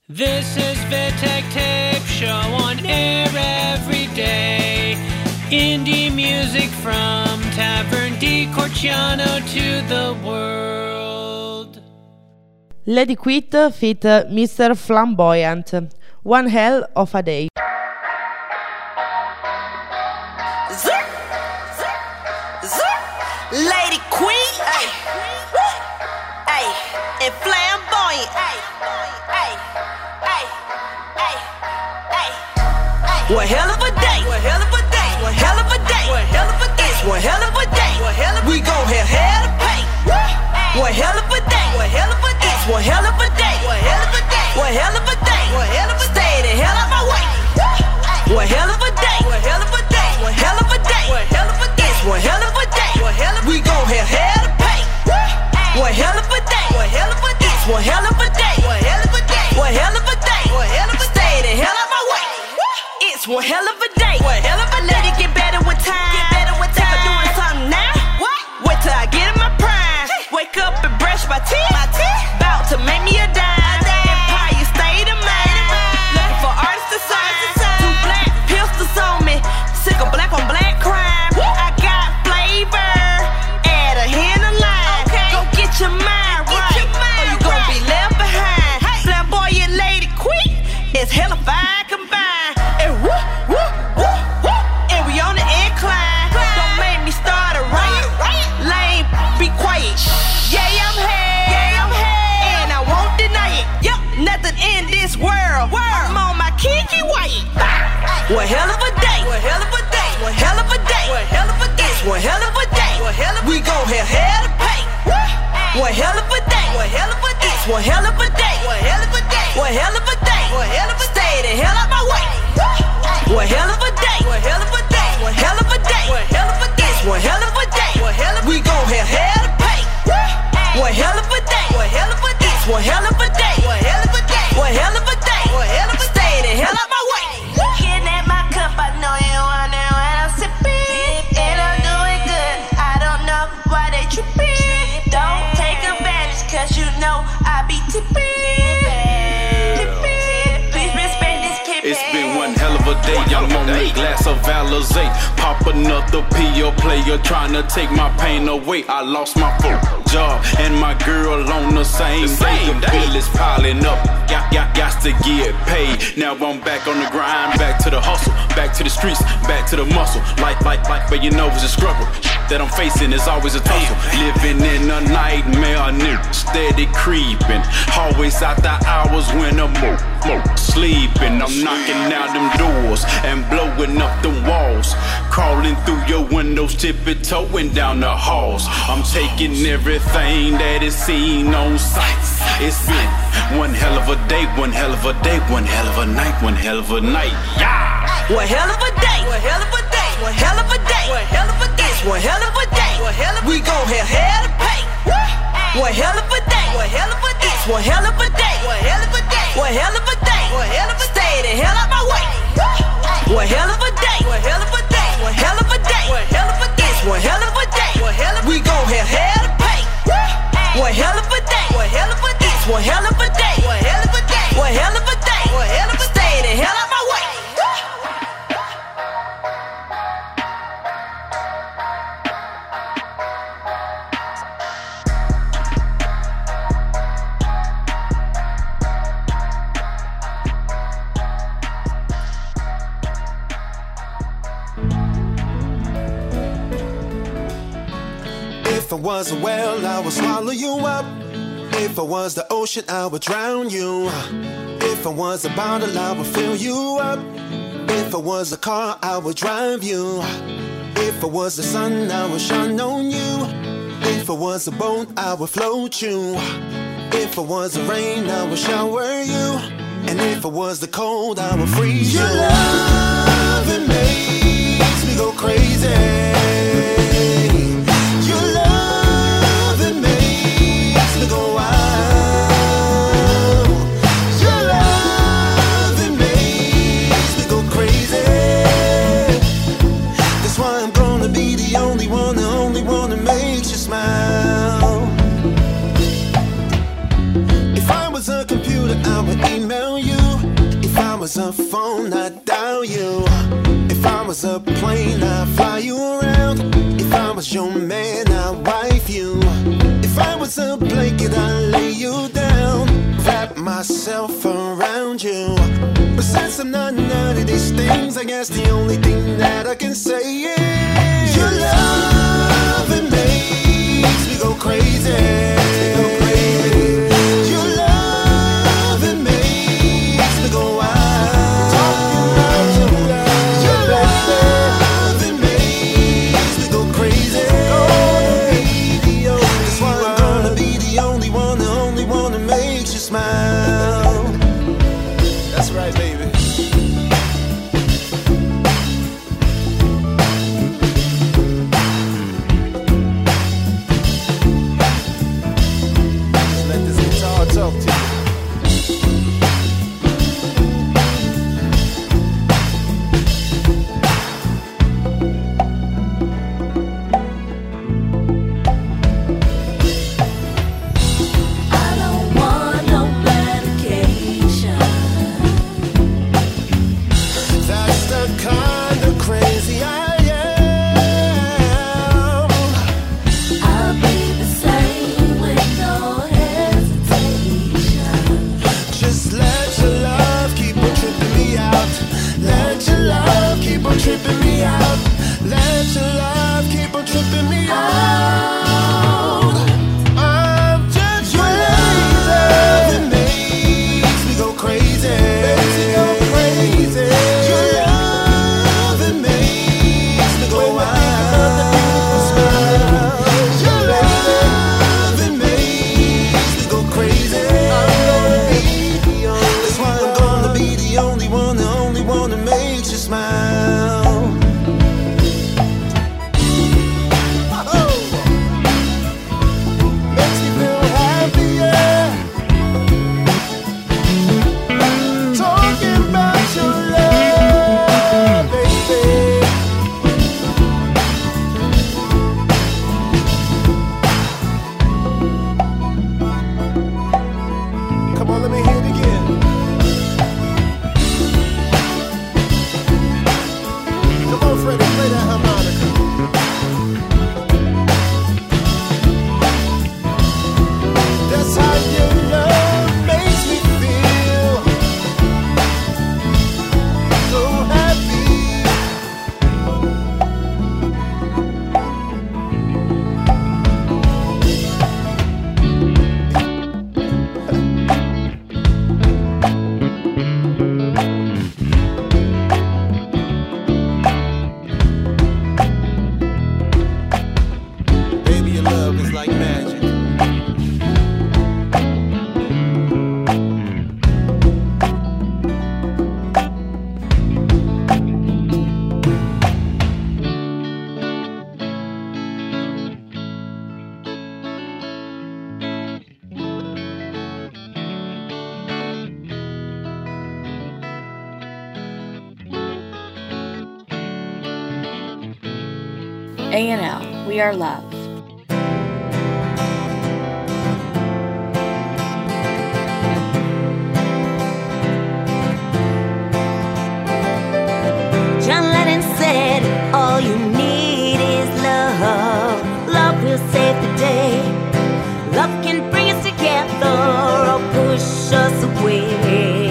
This is Vitek Tape Show on air every day. Indie music from Tavern di Corciano to the world. Lady Quit feat Mr. Flamboyant. One hell of a day. Lady Queen, ay, ay, and flamboyant, ay, ay, ay, ay, ay, ay. One hell of a day, one hell of a day, one hell of a day, one hell of a day, one hell of a day, one hell of we gon' have hell to pay. One hell of a day, one hell of a day, one hell of a day, one hell of a day, one hell of a day, one hell of a stay the hell out my way. One hell of a day, one hell of a day, one hell of a day, one hell of a day, one hell of a day, one hell of we gon' have hell to pay. One hell of a day, one hell of a day, one hell of a day, one hell of a day, one hell of a day, one hell of a stay the hell out my way. It's one hell of a day, one hell of a let it get better with time. Get better with time. If I'm doing something now, what? Wait till I get in my prime. Wake up and brush my teeth. About to make me a dime. Empire State of Mind. Looking for artists to sign. Two black pistols on me. Sick of black on black crime. I got flavor. Add a hand of line. Go get your mind right. Or you gon' be left behind. Flamboyant Lady Queen. It's hellified combined. And woo, woo, woo, woo. And we on the incline. Don't make me start a riot. Lame, be quiet. Yeah, I'm here. And I won't deny it. Yup, nothing in this world. I'm on my Kiki White. One hell of a day. One hell of a day. One hell of a day. One hell of a day. One hell of a day. We gon' have hell to pay. One hell of a day. One hell of a day. One hell of a day. One hell of a day. One hell of a day. One hell of a stay the hell out my way. One hell of a day. One hell of a day. One hell of a day. One hell of a day. One hell of a day. One hell of we gon' have hell to pay. One hell of a day. One hell of a day. One hell of a day. One hell of a day. One hell of a day. One hell of a stay the hell out my way. Looking at my cup, I know you want it when I'm sipping. And I'm doing good. I don't know why they tripping. Don't take advantage, cause you know I be tipping. It's been one hell of a day, I'm on a glass of Alizé. Pop another P.O. player trying to take my pain away. I lost my full job and my girl on the same day. The bill is piling up, got to get paid. Now I'm back on the grind, back to the hustle, back to the streets, back to the muscle. Like, but you know it's a struggle that I'm facing is always a tussle. Living in a nightmare, steady creeping. Always out the hours when I'm sleeping. I'm knocking out them doors and blowing up them walls. Crawling through your windows, tippy-toeing down the halls. I'm taking everything that is seen on sight. It's been one hell of a day, one hell of a day, one hell of a night, one hell of a night. Yeah! One hell of a day, one hell of a day, one hell of a day, one hell of a day, one hell of a day, one hell of we gon' have hell to pay. One hell of a day, one hell of a day, one hell of a day, one hell of a day, one hell of a day, one hell of a stay the hell out my way. One hell of a day, one hell of a day, one hell of a day, one hell of a day, one hell of a day, one hell of we gon' have hell to pay. One hell of a day, one hell of a day, one hell of a day, one hell of a day, one hell of a day, one hell of a stay the hell out my way. If I was a whale, I would swallow you up. If I was the ocean, I would drown you. If I was a bottle, I would fill you up. If I was a car, I would drive you. If I was the sun, I would shine on you. If I was a boat, I would float you. If I was the rain, I would shower you. And if I was the cold, I would freeze you. Your love, it makes me go crazy. I would email was a phone, I'd dial you. If I was a plane, I'd fly you around. If I was your man, I'd wife you. If I was a blanket, I'd lay you down, wrap myself around you. But since I'm not none of these things, I guess the only thing that I can say is your love, it makes me go crazy. Your love, it makes me go wild. Your love, it makes me go crazy. That's why I'm gonna be the only one that makes you smile. That's right, baby. Just let this guitar talk to you. I don't want no medication. That's the kind of crazy I am. I'll be the same with no hesitation. Just let your love keep on tripping me out. Let your love keep on tripping me out. Let your love keep on tripping me out. I'm just your love, it makes me go crazy. Makes me go crazy. Your love, it makes me go wild. Your love, it makes me go crazy. That's why I'm gonna be the only one that makes you smile. Oh, makes me feel happier. Talking about your love, baby. Come on, let me hear it again. Come on, Freddie, play that harmonica. That's how your love makes me feel so happy. Baby, your love is like magic. A&L, We Are Love. John Lennon said, all you need is love. Love will save the day. Love can bring us together or push us away.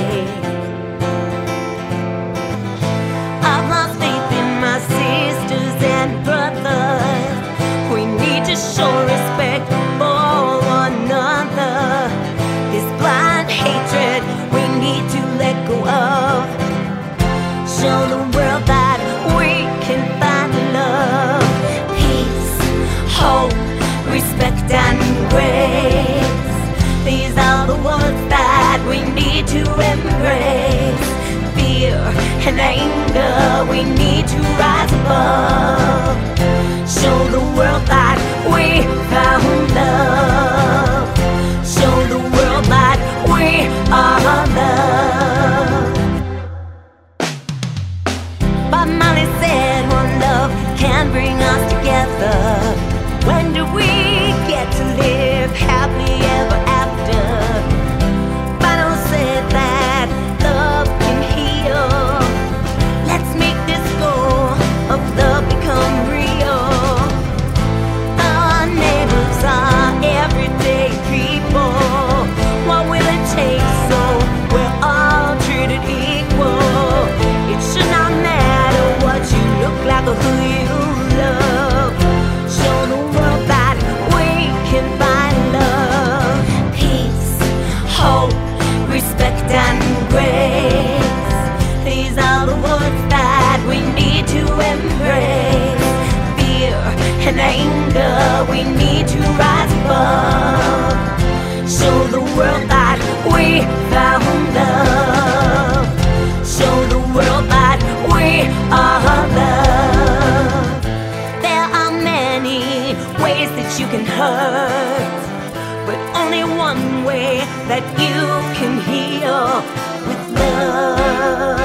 I've lost faith in my sisters and brothers. We need to show respect for one another. This blind hatred we need to let go of. Show the world that we can find love, peace, hope, respect and grace. These are the words that we need to embrace. Fear and anger we need to rise above. Show the world that we found love. Show the world that we are love. Bob Marley said one love can bring us together. When do we get to live happily ever after? Bono said that love can heal. respect and grace. These are the words that we need to embrace. Fear and anger, we need to rise above. Show the world that we found love. Show the world that we are love. There are many ways that you can hurt, but only one way that you can heal, with love.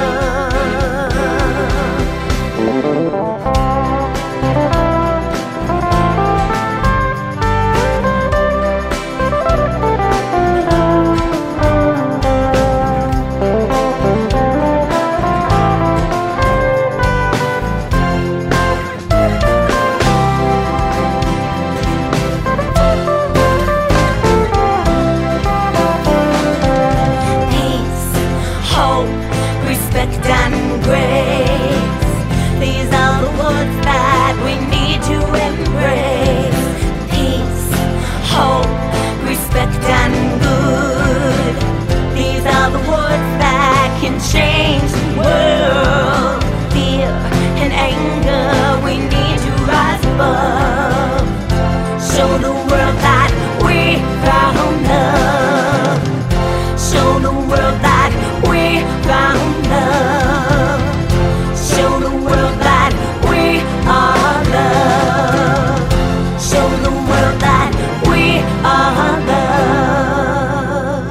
Respect and grace. These are the words that we need to embrace. Peace, hope, respect and good. These are the words that can change the world. Fear and anger, we need to rise above. Show the world that we found love. Show the world that we found love. Show the world that we are love. Show the world that we are love.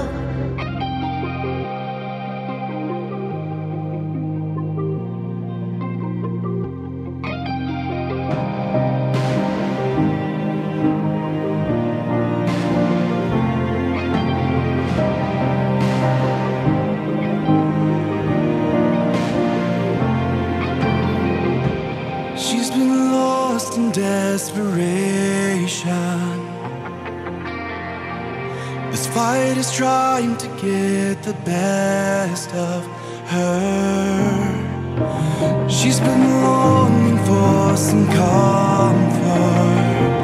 She's been lost in desperation. This fight is trying to get the best of her. She's been longing for some comfort,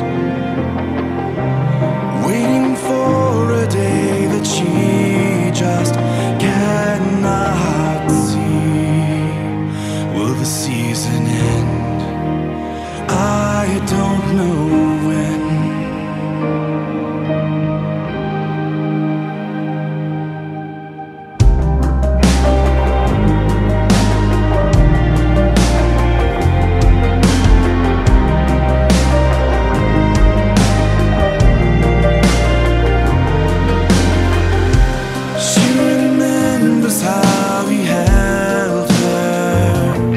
waiting for a day that she just cannot see. Will the season end? I don't know when. She remembers how he held her.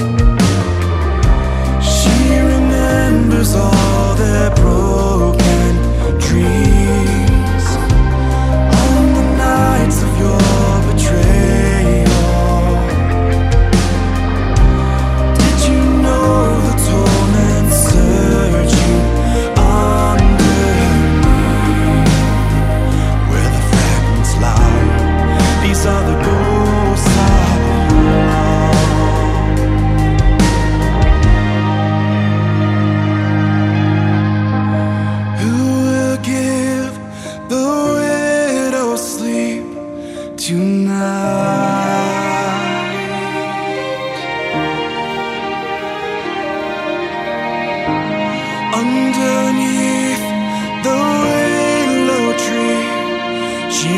She remembers all their broken dreams on the nights of your betrayal. Did you know the torment surged you underneath? Where the fragments lie, these are the ghosts of love. Who will give the widow sleep tonight? Underneath the willow tree, she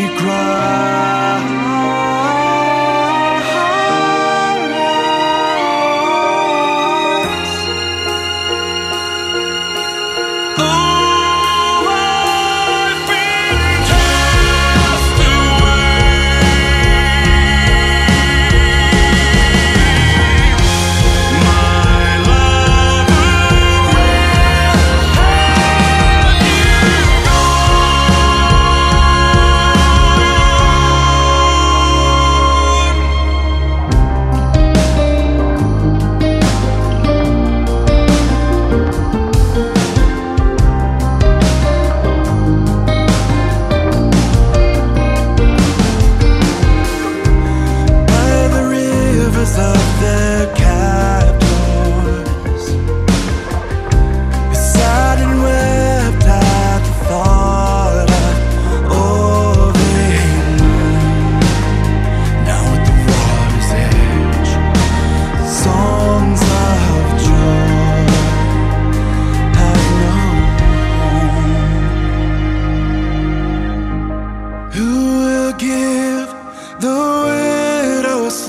cries. Oh, I've been cast away.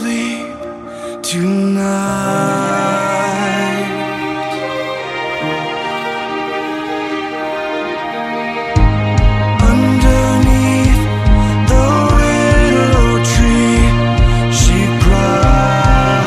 sleep tonight. Underneath the willow tree, she cried.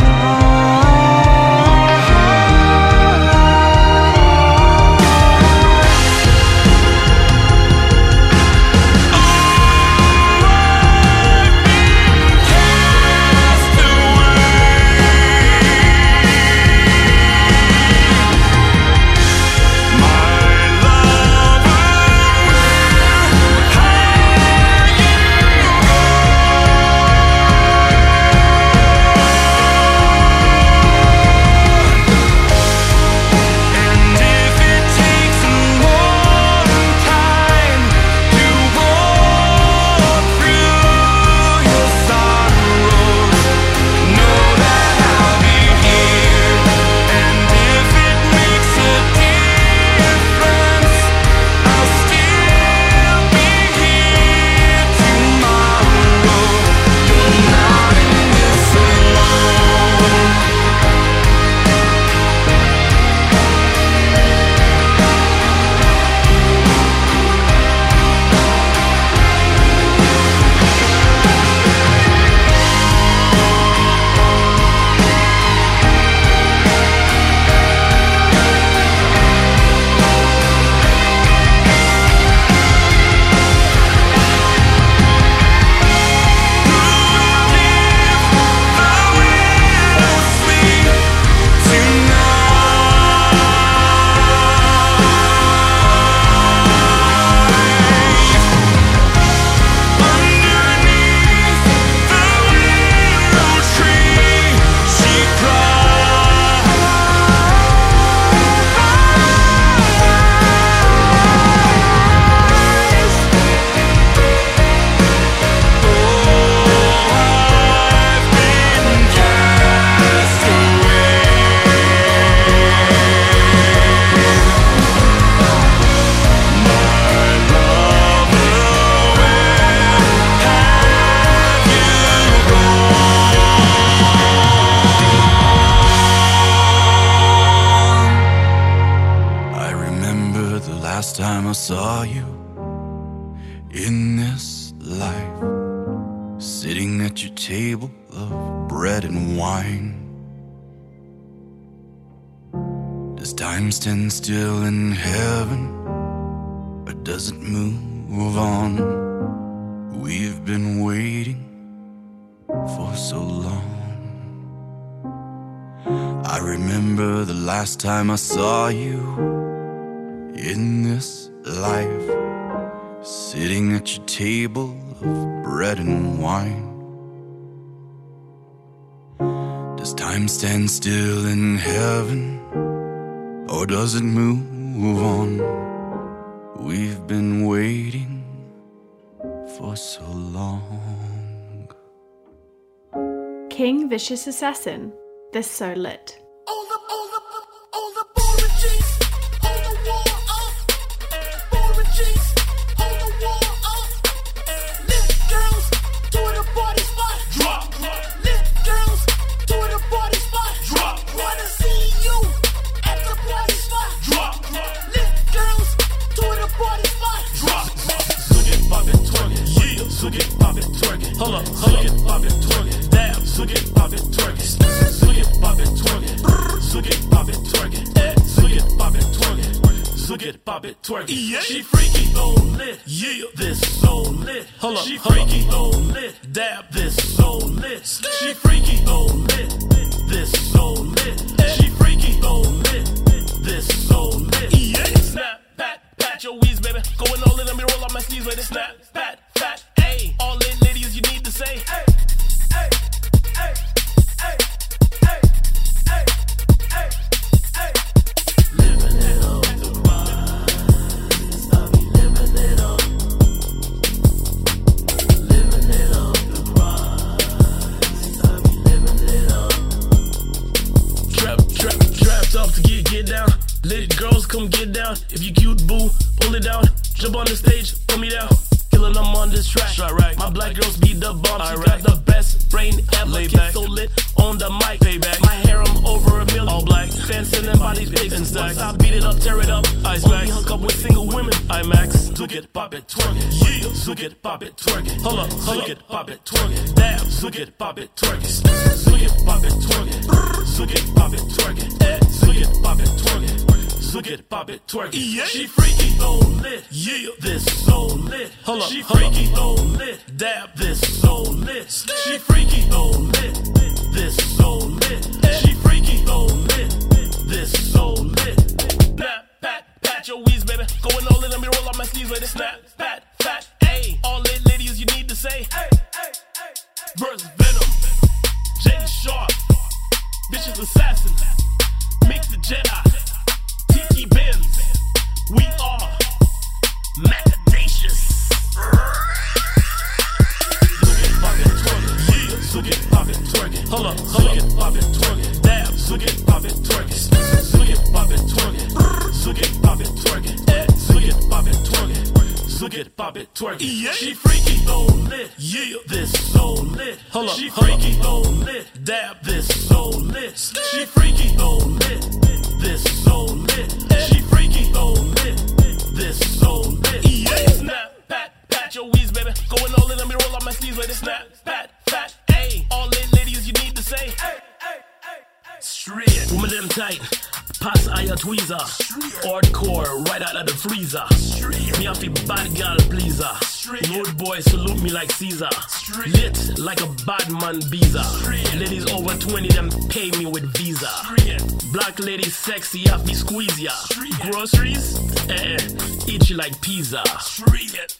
Time I saw you in this life, sitting at your table of bread and wine. Does time stand still in heaven, or does it move on? We've been waiting for so long. I remember the last time I saw you in this life, sitting at your table of bread and wine. Does time stand still in heaven, or does it move on? We've been waiting for so long. King Vicious Assassin, This So Lit. Hold up, pop it, twerk it, dab, zook it, pop it, twerk it, zook it, pop it, twerk it, zook it, pop it, twerk it, zook it, pop it, twerk it, zook it, pop it, twerk it. Yeah. She freaky, so lit, yeah, this so lit. Hold up, she freaky, so lit, dab, this so lit. She freaky, so lit, this so lit. She freaky, so lit, this so lit. Yeah. Snap, pat your wheeze, baby. Going all in, let me roll up my sleeves, baby. Snap, pat, ayy. All in, ladies, you need to say, hey, hey, hey, hey, hey, hey, hey, hey. Living it up, the rise. I be living it up. Living it up, the rise. I be living it up. Trap up to get down. Lit girls, come get down. If you cute, boo, pull it down. Jump on the stage, pull me down. Killing them on this track. Right. My black girls be the bomb. She got the best brain ever. Kid so lit on the mic, payback. My harem over a million. All black, fans selling bodies, pics and stacks. I beat it up, tear it up. Ice Max, hook up with single women. IMAX, zook it, pop it, twerk it. Yeah, zook it, pop it, twerk it. Hold up, zook it, pop it, twerk it. Dab, zook it, pop it, twerk it. Zook it, pop it, twerk it. Zook it, pop it, twerk it. Zook it, pop it, twerk it. Zook it, pop it, twerk it. Yeah. She freaky, so lit. Yeah, this so lit. Hold up, she freaky, so lit. Dab, this so lit. She freaky, so lit. This so lit. She freaky, so lit. This so lit. Snap, pat your wheeze, baby. Going all in, let me roll up my sleeves, baby. Snap, fat, ayy. All lit ladies, you need to say, ay. Verse Venom, Jay Sharp, bitches assassin, mix the Jedi, Tiki Benz. We are Macadacious. Zook it, pop it, twerk it. Yeah, zook it, pop it, twerk it. Hold up, zook it, pop it, twerk it. Dab, zook it, pop it, twerk it. Zook it, pop it, twerk it. Zook it, pop it, twerk it. Zook it, pop it, twerk it. Zook it, pop it, twerk it. Yeah. She freaky, so lit. Yeah, this so lit. Hold up, she freaky, so lit. Dab, this so lit. She freaky, so lit. This so lit. She freaky, so lit. This so lit. Yeah. Snap, pat your wheeze, baby. Going all in, let me roll up my sleeves, baby. Snap, fat, ayy. All lit ladies, you need to say, ay. Straight, woman them tight. Pass aya tweezer. Hardcore, right out of the freezer. Straight. Me off a bad girl pleaser. Road boy salute me like Caesar. Straight. Lit like a bad man visa. Ladies over 20, them pay me with Visa. Straight. Black ladies sexy, off me squeeze ya. Straight. Groceries, eat you like pizza. Straight.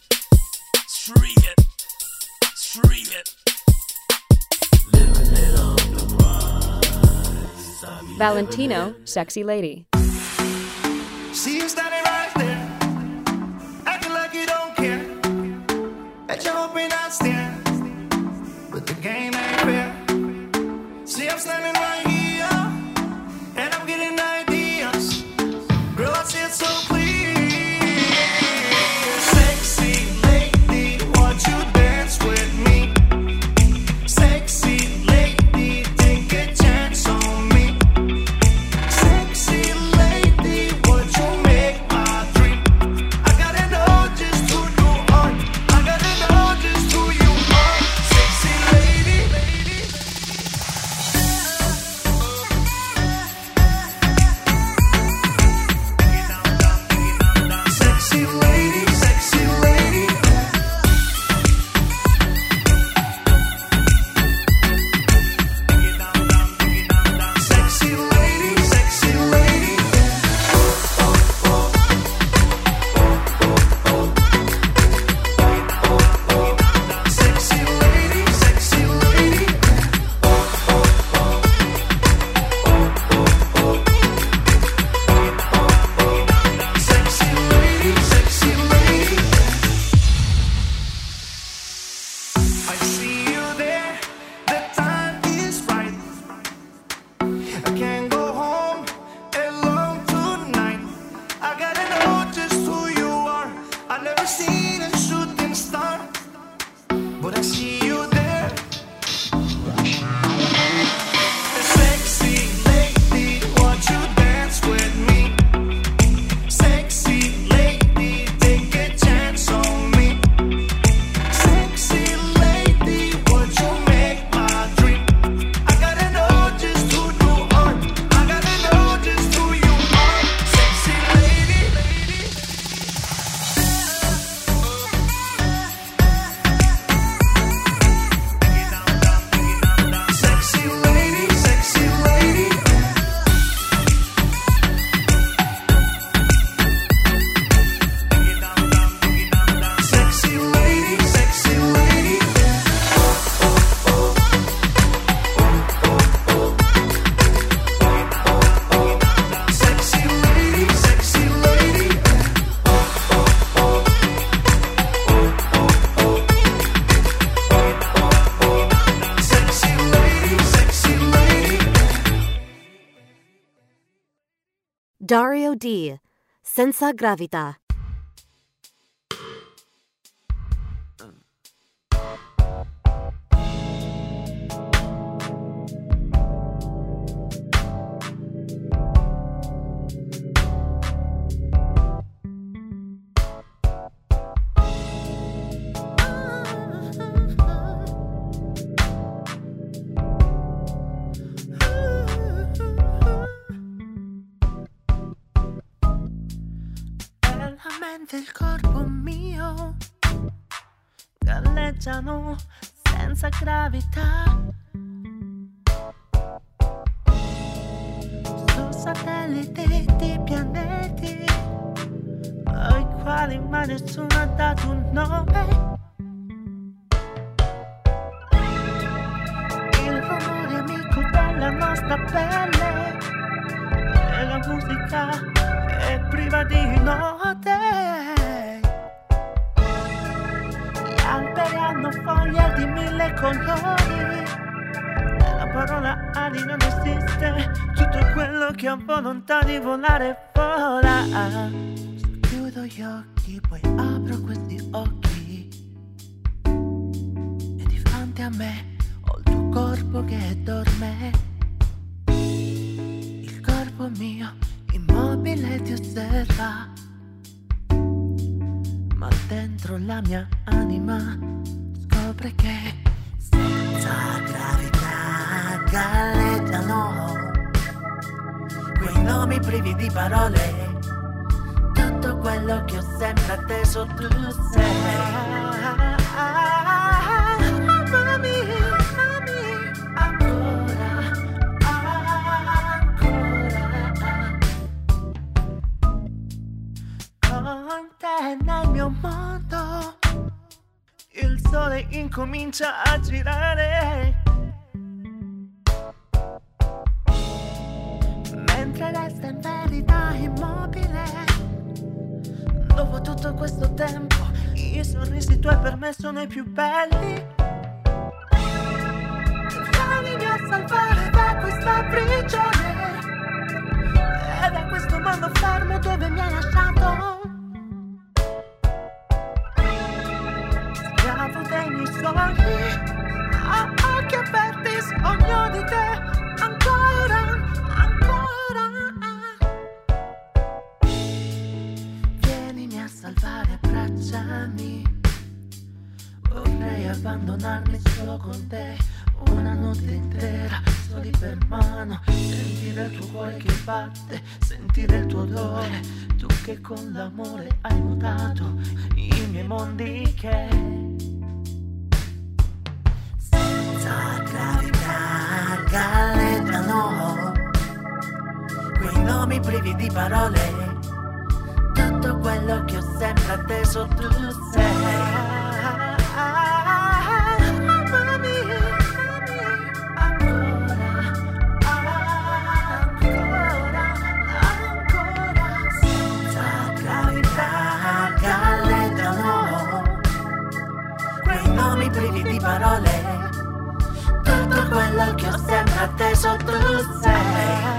Valentino, sexy lady. See you standing right there, acting like you don't care. Bet you're hoping I stare, but the game ain't fair. See, I'm standing right here, and I'm getting ideas. Girl, I see it so clear. Sexy lady, won't you dance with me? Sexy lady, take a chance on me. Sexy lady, would you make my dream? I gotta know just who you are. I gotta know just who you are. Sexy lady. Sexy lady, sexy lady. Sexy lady, sexy lady. Sexy lady, sexy lady. Sexy lady, sexy lady. I see you there, the time is right. I can't go home alone tonight. I gotta know just who you are. I never seen a shooting star, but I see you there. Sexy lady, won't you dance with me? Sexy lady, take a chance on me. Sexy lady, would you make my dream? I gotta know just who you are. I gotta know just who you are. Sexy lady. Sexy lady, sexy lady. Sexy lady, sexy lady. Sexy lady, sexy lady. Sexy lady, sexy lady. Dario D. Senza Gravità. volte il corpo mio galleggiano senza gravità su satelliti di pianeti ai quali mai nessuno ha dato un nome. Il rumore amico della nostra pelle e la musica è priva di note. Gli alberi hanno foglie di 1000 colori e la parola ali non esiste. Tutto quello che ha volontà di volare vola. Chiudo gli occhi, poi apro questi occhi e di fronte a me ho il tuo corpo che dorme. Il corpo mio immobile ti osserva, ma dentro la mia anima scopre che senza gravità galleggiano quei nomi privi di parole. Tutto quello che ho sempre atteso tu sei. Amami, ancora, con te nel mio mondo il sole incomincia a girare, mentre resta in verità immobile. Dopo tutto questo tempo, i sorrisi tuoi per me sono i più belli. Vieni a salvare da questa prigione e da questo mondo fermo dove mi hai lasciato. Schiavo dei miei sogni, a occhi aperti sogno di te ancora, ancora. Salvare, abbracciami. Vorrei abbandonarmi solo con te una notte intera, soli per mano. Sentire il tuo cuore che batte, sentire il tuo odore. Tu che con l'amore hai mutato i miei mondi che senza gravità galleggiano quei nomi privi di parole. Tutto quello che ho sempre atteso tu sei. Amami, ancora, ancora, ancora. Senza gravità galleggiano quei nomi privi di parole. Tutto quello che ho sempre atteso tu sei.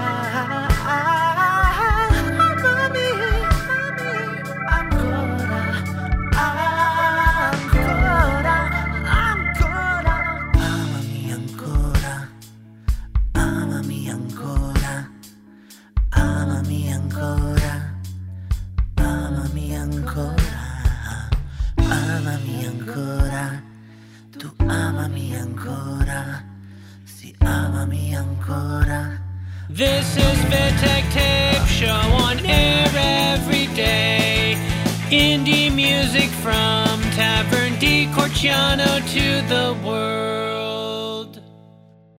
This is Vittek Tape Show on air every day. Indie music from Tavern di Corciano to the world.